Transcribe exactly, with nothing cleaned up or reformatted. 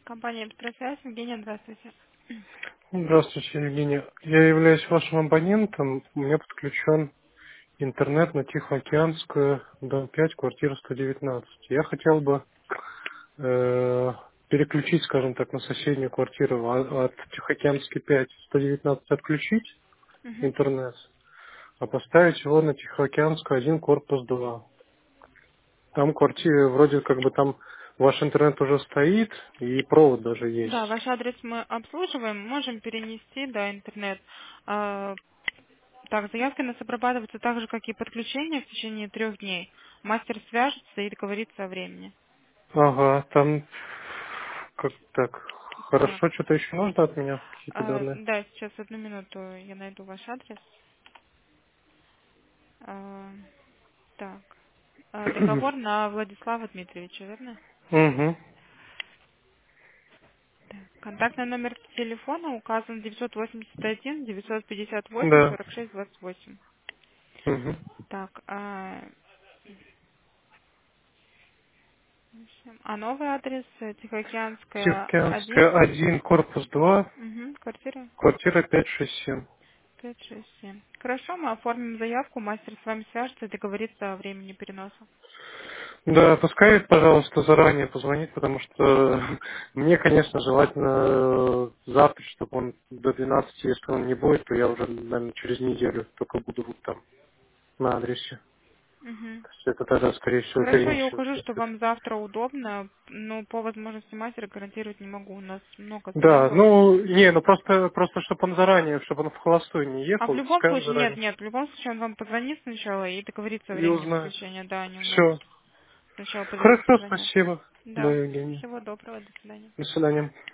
Компания «Электросвязь». Евгения, здравствуйте. Здравствуйте, Евгения. Я являюсь вашим абонентом. У меня подключен интернет на Тихоокеанскую, дом пять, квартира сто девятнадцать. Я хотел бы э, переключить, скажем так, на соседнюю квартиру, а- от Тихоокеанской пять, сто девятнадцать отключить Мгм. интернет, а поставить его на Тихоокеанскую один, корпус два. Там квартира, вроде как бы там ваш интернет уже стоит, и провод даже Да, есть. ваш адрес мы обслуживаем, можем перенести, да, интернет. А, так, заявки у нас обрабатываются так же, как и подключение в течение трех дней. Мастер свяжется и договорится о времени. Ага, там как так. Так, Хорошо, что-то еще нужно от меня? Какие-то а, данные? да, сейчас одну минуту я найду ваш адрес. А, так, а, договор на Владислава Дмитриевича, верно? Угу. Контактный номер телефона указан девятьсот восемьдесят один девятьсот пятьдесят восемь Да. сорок шесть двадцать восемь. Угу. Так, а, а новый адрес э, Тихоокеанская один, Тихоокеанская один, корпус два, угу, квартира квартира пять шесть семь. пять шесть семь. Хорошо, мы оформим заявку, мастер с вами свяжется и договорится о времени переноса. Да, пускай, пожалуйста, заранее позвонит, потому что мне, конечно, желательно э, завтра, чтобы он до двенадцати, если он не будет, то я уже, наверное, через неделю только буду вот там на адресе. Угу. То есть это тогда, скорее всего, Хорошо, я укажу, перенесется. что вам завтра удобно, но по возможности мастера гарантировать не могу. У нас много Да, заявок. ну, не, ну просто, просто, чтобы он заранее, чтобы он в холостую не А в ехал, любом пускай он случае, нет, заранее. нет, в любом случае он вам позвонит сначала и договорится о И времени узнает. подключения. Да, они у нас Все. сначала позвонят, Хорошо, позвонят. спасибо. Да, Да, Евгений. всего доброго, до свидания. До свидания.